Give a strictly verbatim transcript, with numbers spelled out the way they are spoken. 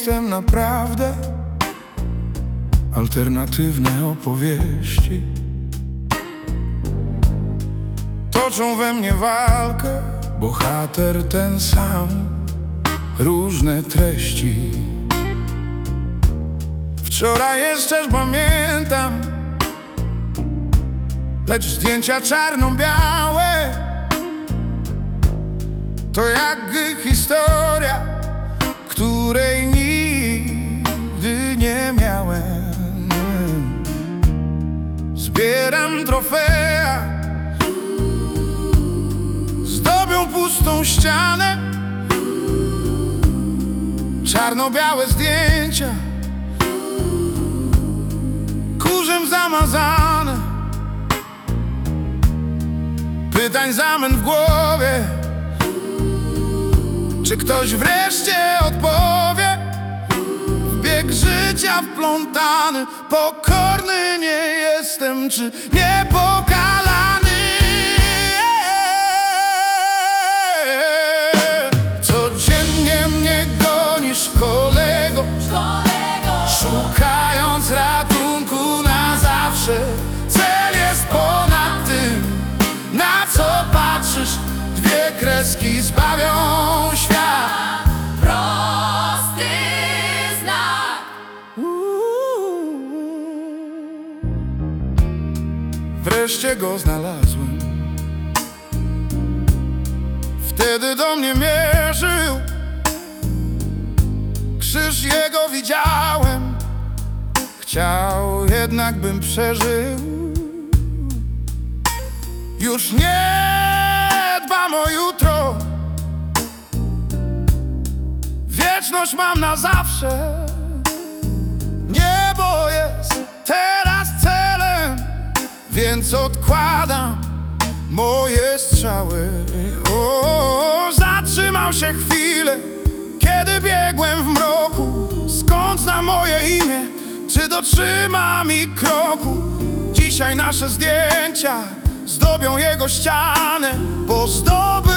pisem naprawdę alternatywne opowieści toczą we mnie walkę, bohater ten sam, różne treści. Wczoraj jeszcze pamiętam, lecz zdjęcia czarno-białe to jakby historia, której nigdy nie miałem. Zbieram trofea, zdobią pustą ścianę, czarno-białe zdjęcia, kurzem zamazane, pytań zamęt w głowie. Czy ktoś wreszcie odpowie? W bieg życia wplątany, pokorny nie jestem, czy niepokalany. Codziennie mnie gonisz, kolego, szukając ratunku na zawsze. Cel jest ponad tym, na co patrzysz. Dwie kreski zbawią świat. Prosty znak. Wreszcie go znalazłem. Wtedy do mnie mierzył, krzyż jego widziałem. Chciał jednak, bym przeżył. Już nie dbam o jutro, wieczność mam na zawsze. Niebo jest teraz celem, więc odkładam moje strzały. O, zatrzymał się chwilę, kiedy biegłem w mroku. Skąd zna moje imię? Czy dotrzyma mi kroku? Dzisiaj nasze zdjęcia zdobią jego ścianę, bo zdobył